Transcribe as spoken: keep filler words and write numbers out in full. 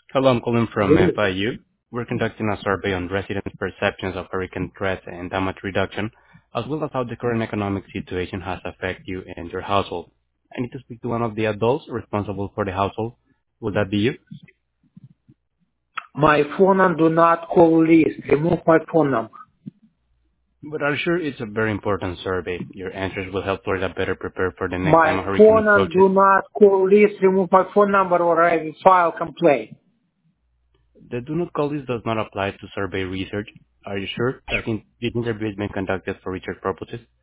Hello, I'm calling from Really? F I U. We're conducting a survey on residents' perceptions of hurricane threats and damage reduction, as well as how the current economic situation has affected you and your household. I need to speak to one of the adults responsible for the household. Would that be you? My phone and do not call list. Remove my phone number. But I'm sure it's a very important survey. Your answers will help Florida better prepare for the next My time a hurricane phone and approaches. do not call list. Remove my phone number or I will file complaint. The do not call list does not apply to survey research. Are you sure that in- the interview has been conducted for research purposes?